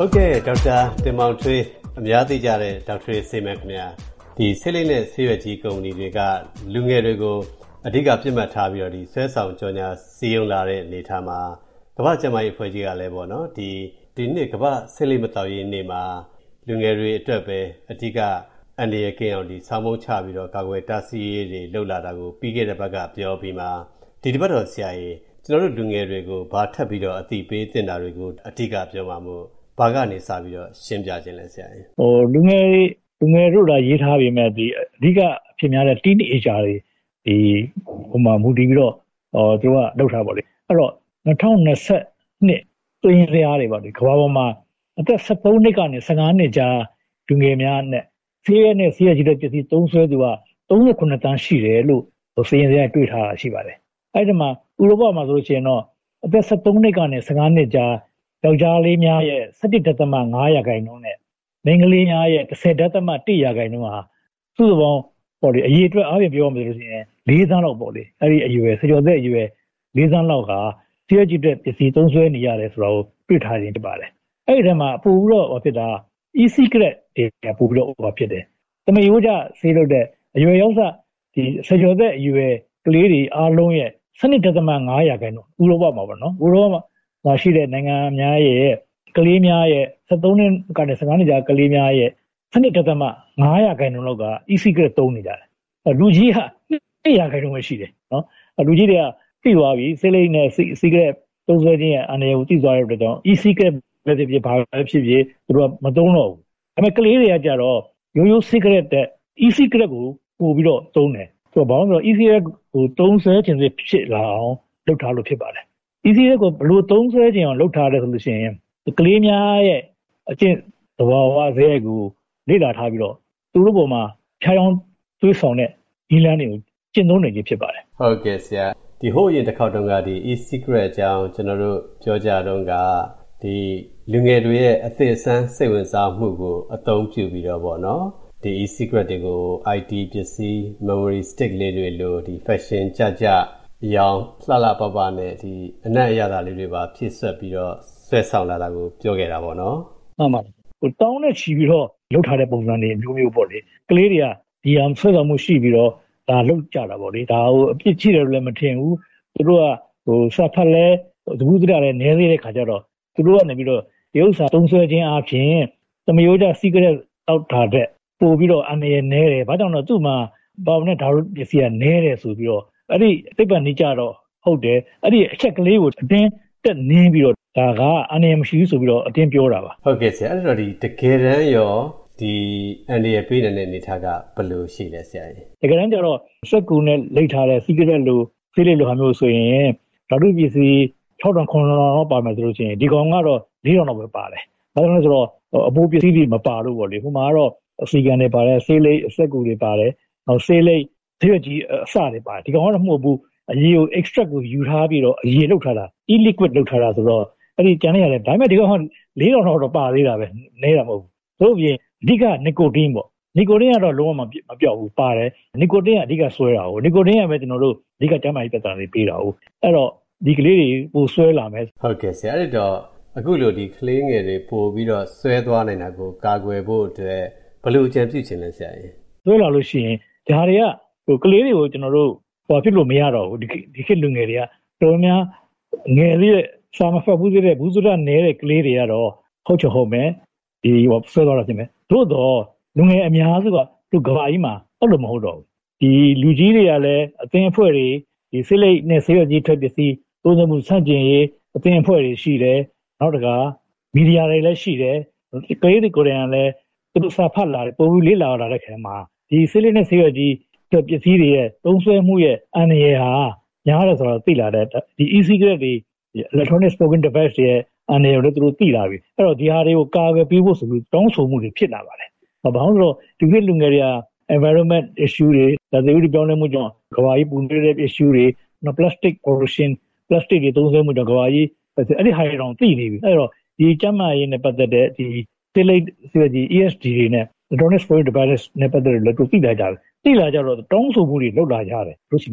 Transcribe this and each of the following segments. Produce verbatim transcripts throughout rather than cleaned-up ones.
ဟုတ်ကဲ့ဒေါက်တာတင်မောင်ထွေးအများသိကြတဲ့ဒေါက်တာဆေးမန်ခင်ဗျာဒီဆေးလိပ်နဲ့ဆေးရွက်ကြီးကုမ္ပဏီတွေကလူငယ်တွေကိုအဓိကပြစ်မှတ်ထားပြီးတော့ဒီဆွဲဆောင်ကြော်ညာစီးရုံလာတဲ့အနေအထားမှာကမ္ဘာ့ကျန်းမာရေးအဖွဲ့ကြီးကလည်းပေါ့နော်ဒီဒီနေ့ကမ္ဘာ့ဆေးလိပ်မတောက်ရေးနေ့မှာလူငယ်တွေအတွက်ပဲအဓိကအန္တရာယ်ကင်းအောင်ဒီဆောင်းမုံချပြီးတော့ကာကွယ်တားဆီးရေးတွေလုပ်လာတာကိုပြီးခဲ့တဲ့ဘက်ကပြောပြီးမှဒီတစ်ပတ်တော့ဆရာကြီးကျွန်တော်တို့လူငယ်တွေကိုဘာထပ်ပြီးတော့အသိပေးတင်တာတွေကိုအဓိကပြောမှာမို့ဘာကနေစပြီးတော့ရှင်းပြခြင်းလဲဆရာကြီးဟိုလူငယ်လူငယ်တို့ကရေးထားပြီးမဲ့ဒီအဓိကအဖြစ်များတဲ့ teenager တွေဒီဟိုမှာမူတည်ပြီးတော့ဟောသူကလောက်ထားပါလေအဲ့တော့၂၀၂၂သွင်းစရာတွေပါဒီကမ္ဘာပေါ်မှာအသက်၁၃နှစ်ကနေ၁၅နှစ်ကြားလူငယ်များနဲ့ဆေးရနဲ့ဆေးရကြီးတဲ့ပစ္စည်းသုံးစွဲသူက၃၇တန်းရှိတယ်လို့ဟိုဆေးရစရာတွေ့ထားတာရှိပါတယ်အဲ့ဒီမှာဥရောပမှာဆိုလို့ရှိရင်တော့အသက်၁၃နှစ်ကနေ၁၅နှစ်ကြားယောက်ျားလေးများရဲ့၁၁.၅ ရာခိုင်နှုန်းနဲ့မိန်းကလေးများရဲ့၁၀.၁ ရာခိုင်နှုန်းဟာစုစုပေါင်းပေါ့လေအရေးအတွက်အားဖြင့်ပြောရမယ်ဆိုလို့ရှိရင်၄သန်းလောက်ပေါ့လေအဲ့ဒီအရွယ်ဆယ်ကျော်သက်အရွယ်၄သန်းလောက်ကဆေးရကြီးတဲ့ပစ္စည်းသုံးစွဲနေရတယ်ဆိုတော့တွေ့ထားခြင်းဖြစ်ပါတယ်အဲ့ဒီထဲမှာပို့ပြီးတော့ဟောဖြစ်တာ e-cigarette တွေပို့ပြီးတော့ဟောဖြစ်တယ်တမယိုးကြဆေးလို့တဲ့အရွယ်ရောက်စဒီဆယ်ကျော်သက်အရွယ်ကလေးတွေအားလုံးရဲ့၁၂.၅ ရာခိုင်နှုန်းဥရောပမှာပေါ့နော်ဥရောပမှာရှိတဲ့နိုင်ငံများရဲ့ကလေးများရဲ့၁၃နှစ်ကနေ၁၅နှစ်ကြားကလေးများရဲ့၁၂.၅ ရာခိုင်နှုန်းလောက်က e-cigarette သုံးနေကြတယ်လူကြီးဟာ၂ ရာခိုင်နှုန်းပဲရှိတယ်နော်လူကြီးတွေကသိသွားပြီဆေးလိပ်နဲ့ cigarette သုံးစွဲခြင်းရဲ့အနေကိုသိသွားတဲ့အတွက်ကြောင့် e-cigarette ပဲဖြစ်ဖြစ်ဘာပဲဖြစ်ဖြစ်သူတို့ကမသုံးတော့ဘူးဒါပေမဲ့ကလေးတွေကကြတော့ရိုးရိုး cigarette တဲ့ e-cigarette ကိုပို့ပြီးတော့သုံးတယ်သူကဘာလို့လဲဆိုတော့ e-cigarette ကိုသုံးစွဲခြင်းဖြစ်လာအောင်လုပ်ထားလို့ဖြစ်ပါတယ်e-cigarette ကိုဘလို့သုံးစွဲခြင်းအောင်လုပ်ထားတယ်ဆိုလို့ရှိရင်ကလေးများရဲ့အကျင့်သဘာဝဇဲကိုလေ့လာထားပြီးတော့သူတို့ပေါ်မှာဖြားအောင်သွေးဆောင်တဲ့ဒီလမ်းတွေကိုကျင့်သုံးနေခြင်းဖြစ်ပါတယ်ဟုတ်ကဲ့ဆရာဒီဟိုအရင်တစ်ခေါက်တုန်းကဒီ e-cigarette အကြောင်းကျွန်တော်တို့ပြောကြတော့ကဒီလူငယ်တွေရဲ့အသက်အဆန်းစိတ်ဝင်စားမှုကိုအသုံးပြုပြီးတော့ပေါ့နော်ဒီ e-cigarette တွေကို အိုင် တီ ပစ္စည်း memory stick လေးတွေလို့ဒီ fashion ကြကြရောင်လှလှပပနဲ့ဒီအနက်အရသာလေးတွေပါဖြည့်ဆွက်ပြီးတော့ဆွဲဆောင်လာတာကိုပြောခဲ့တာပေါ့နော်မှန်ပါတယ်ဟိုတောင်းနဲ့ချီပြီးတော့လုပ်ထားတဲ့ပုံစံတွေမျိုးမျိုးပေါ့လေကလေးတွေကဒီအောင်ဆွဲဆောင်မှုရှိပြီးတော့ဒါလုပ်ကြတာပေါ့လေဒါဟိုအပြစ်ရှိတယ်လို့လည်းမထင်ဘူးသူတို့ကဟိုစဖက်လဲသဘူးတရလည်းနည်းသေးတဲ့ခါကျတော့သူတို့ကနေပြီးတော့ဒီဥစ္စာသုံးဆွဲခြင်းအပြင်သမယိုးကြ cigarette တောက်ထားတဲ့ပို့ပြီးတော့အနေနဲ့နဲတယ်ဘာကြောင့်လဲသူ့မှာပေါင်နဲ့ဓာတ်ပစ္စည်းကနဲတယ်ဆိုပြီးတော့အဲ့ဒီသိပ္ပံနေကြတော့ဟုတ်တယ်အဲ့ဒီအချက်ကလေးကိုအတင်းတက်နင်းပြီးတော့ဒါကအနေမရှိဘူးဆိုပြီးတော့အတင်းပြောတာပါဟုတ်ကဲ့ဆရာအဲ့တော့ဒီတကယ်တမ်းရောဒီအန်ဒီရပေးနေတဲ့အနေထားကဘယ်လိုရှိလဲဆရာကြီးတကယ်တမ်းကျတော့စက်ကူနဲ့လိတ်ထားတဲ့ cigarette လို့ဆေးလိပ်လိုဟာမျိုးဆိုရင်ဓာတ်ပစ္စည်း၆ထောင်၇ထောင်လောက်ပါမယ်ဆိုလို့ရှိရင်ဒီကောင်ကတော့၄ထောင်လောက်ပဲပါတယ်ဘာလို့လဲဆိုတော့အပိုးပစ္စည်းတွေမပါလို့ပေါ့လေဟိုမှာကတော့အစီကန်တွေပါတယ်ဆေးလိပ်စက်ကူတွေပါတယ်နောက်ဆေးလိပ်ဆေးရွက်ကြီးအစတွေပါတယ်ဒီကောင်ကတော့မဟုတ်ဘူးအရည်ကို extract ကိုယူထားပြီးတော့အရည်လောက်ထားတာ e-liquid လောက်ထားတာဆိုတော့အဲ့ဒီကျန်နေရတယ်ဒါပေမဲ့ဒီကောင်က၄ထောင်လောက်တော့ပါသေးတာပဲနဲတာမဟုတ်ဘူးသို့ပြင်အဓိက nicotine ပေါ့ nicotine ကတော့လုံးဝမပြောက်ဘူးပါတယ် nicotine ကအဓိကဆွဲတာကို nicotine ကပဲကျွန်တော်တို့အဓိကကျန်းမာရေးပတ်သက်တွေပေးတာကိုအဲ့တော့ဒီကလေးတွေပိုဆွဲလာမယ်ဟုတ်ကဲ့ဆရာအဲ့တော့အခုလိုဒီကလေးငယ်တွေပို့ပြီးတော့ဆွဲသွားနိုင်တာကိုကာကွယ်ဖို့အတွက်ဘယ်လိုအကြံပြုချင်လဲဆရာကြီးဆွဲလာလို့ရှိရင်ဒါတွေကဟိုကလေးတွေကိုကျွန်တော်တို့ဟောဖြစ်လို့မရတော့ဘူးဒီဒီခေတ်လူငယ်တွေကတော်များငယ်လေးစာမဖတ်ဘူးသေးတဲ့ဘူးစုရနေတဲ့ကလေးတွေကတော့ဟုတ်ချဟုတ်မယ်ဒီဟောဆွဲသွားတာဖြစ်မယ်သို့တော့လူငယ်အများစုကသူကဘာကြီးမှာအဲ့လိုမဟုတ်တော့ဘူးဒီလူကြီးတွေကလည်းအသင်းအဖွဲ့တွေဒီစိတ်လိပ်နဲ့ဆေးရကြီးထွက်ပစ္စည်းသုံးသမှုဆန့်ကျင်ရေးအသင်းအဖွဲ့တွေရှိတယ်နောက်တကမီဒီယာတွေလည်းရှိတယ်ကလေးတွေကိုယ်တိုင်လည်းသူတို့စာဖတ်လာတယ်ပုံပြီးလေ့လာလာတဲ့ခါမှာဒီစိတ်လိပ်နဲ့ဆေးရကြီးထွက်ပစ္စည်းတွေရဲ့သုံးစွဲမှုရဲ့အန္တရာယ်ဟာများတယ်ဆိုတော့သိလာတဲ့ဒီ e-cigarette တွေ electronic smoking device တွေရဲ့အန္တရာယ်ကိုသူတို့သိလာပြီအဲ့တော့ဒီဟာတွေကိုကာကွယ်ပေးဖို့ဆိုပြီးတောင်းဆိုမှုတွေဖြစ်လာပါတယ်ဘာလို့လဲဆိုတော့ဒီခေတ်လူငယ်တွေက environment issue တွေဒါတွေဥပြောင်းလဲမှုကြောင့်ကမ္ဘာကြီးပူနွေးတဲ့ issue တွေနော် plastic pollution plastic တွေသုံးစွဲမှုကြောင့်ကမ္ဘာကြီးအဲ့ဒီဟာတွေတော့သိနေပြီအဲ့တော့ဒီကျန်းမာရေးနဲ့ပတ်သက်တဲ့ဒီ ဆေးလိပ်ဆေးကြီး E S D တွေနဲ့ electronic smoking devices နဲ့ပတ်သက်လို့သူသိလာကြတယ်သိလာကြတော့တောင်းဆိုမှုတွေလုပ်လာကြတယ်တို့စီမှာတော့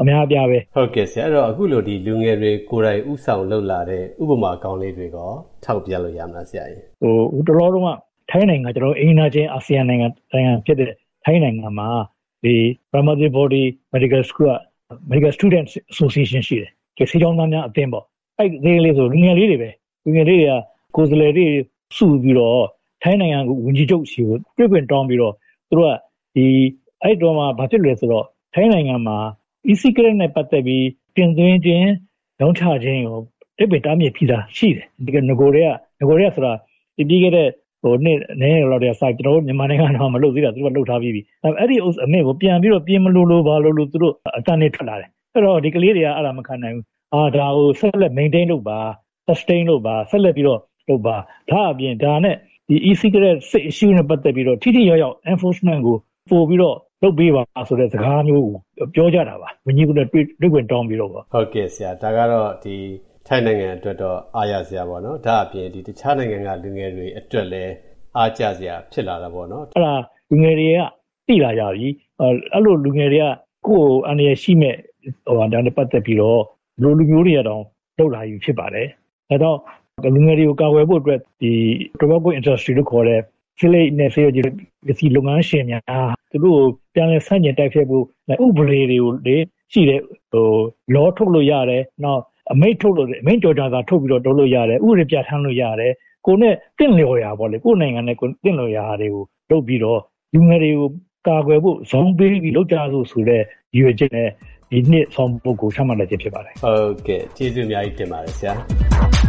အများပြားပဲဟုတ်ကဲ့ဆရာအဲ့တော့အခုလိုဒီလူငယ်တွေကိုယ်တိုင်ဥဆောင်လုပ်လာတဲ့ဥပမာကောင်းလေးတွေကထောက်ပြလို့ရမလားဆရာကြီးဟိုတော်တော်တော့ထိုင်းနိုင်ငံကျွန်တော်အိန္ဒိယချင်းအာဆီယံနိုင်ငံနိုင်ငံဖြစ်တဲ့ထိုင်းနိုင်ငံမှာဒီ Brahmadi Body Medical School Medical Students Association ရှိတယ်ဒီဆေးကျောင်းသားများအသင်းပေါ့အဲ့ဒီလေးဆိုလူငယ်လေးတွေပဲလူငယ်လေးတွေကကိုယ်စားလှယ်တွေစုပြီးတော့ထိုင်းနိုင်ငံကိုဝန်ကြီးချုပ်စီကိုတွေ့ခွင့်တောင်းပြီးတော့သူတို့ကဒီအဲ့တော့မှဘာဖြစ်လဲဆိုတော့ထိုင်းနိုင်ငံမှာ e-cigarette နဲ့ပတ်သက်ပြီးတင်သွင်းခြင်းရောင်းချခြင်းကိုတိပ္ပတားမြစ်ပြီးသားရှိတယ်ဒီကငကိုတွေကငကိုတွေကဆိုတာဒီပြီးခဲ့တဲ့ဟိုနေ့နည်းလောက်တဲ့ site ကျွန်တော်တို့မြန်မာနိုင်ငံတော့မလုပ်သေးတာသူတို့ကလုပ်ထားပြီးပြီအဲ့ဒီအမေကိုပြန်ပြီးတော့ပြင်မလို့လို့ဘာလို့လို့သူတို့အတန်းနဲ့ထွက်လာတယ်အဲ့တော့ဒီကလေးတွေကအဲ့ဒါမခံနိုင်ဘူးအာဒါကိုဆက်လက် maintain လုပ်ပါ sustain လုပ်ပါဆက်လက်ပြီးတော့လုပ်ပါဒါအပြင်ဒါနဲ့ဒီ e-cigarette issue နဲ့ပတ်သက်ပြီးတော့ထိထိရောက်ရောက် enforcement ကိုပို့ပြီးတော့လုပ်ပေးပါဆိုတဲ့စကားမျိုးကိုပြောကြတာပါဝန်ကြီးကလည်းတွေ့တွေ့ခွင့်တောင်းပြီးတော့ပေါ့ဟုတ်ကဲ့ဆရာဒါကတော့ဒီထိုင်းနိုင်ငံအတွက်တော့အားရစရာပေါ့နော်ဒါအပြင်ဒီတခြားနိုင်ငံကလူငယ်တွေအတွက်လည်းအားကျစရာဖြစ်လာတာပေါ့နော်အဲ့ဒါလူငယ်တွေကသိလာကြပြီအဲ့လိုလူငယ်တွေကကိုယ်အန္တရာယ်ရှိမဲ့ဟိုဒါနဲ့ပတ်သက်ပြီးတော့လူလူမျိုးတွေတော့လုပ်လာယူဖြစ်ပါတယ်ဒါတော့လူငယ်တွေကိုကာကွယ်ဖို့အတွက်ဒီ tobacco industry လို့ခေါ်တဲ့ဖိလိနဲ့ဆေးရုံကြီးဒီလုပ်ငန်းရှင်များသူတို့ပြန်လည်ဆန့်ကျင်တိုက်ဖျက်ဖို့ဥပဒေတွေကိုလေရှိတဲ့ဟို law ထုတ်လို့ရတယ်နောက်အမိန့်ထုတ်လို့အမိန့်ကြော်ကြတာထုတ်ပြီးတော့လုပ်လို့ရတယ်ဥပဒေပြဋ္ဌာန်းလို့ရတယ်ကိုယ်နဲ့တင့်လျော်ရာပေါ့လေကိုယ်နိုင်ငံနဲ့ကိုယ်တင့်လျော်ရာတွေကိုလုပ်ပြီးတော့လူငယ်တွေကိုကာကွယ်ဖို့ဇောင်းပေးပြီးလုပ်ကြလို့ဆိုတဲ့ရည်ရွယ်ချက်နဲ့ဒီနှစ်ဆောင်ပုဒ်ကိုချမှတ်လိုက်ခြင်းဖြစ်ပါတယ်ဟုတ်ကဲ့ကျေးဇူးအများကြီးတင်ပါတယ်ဆရာ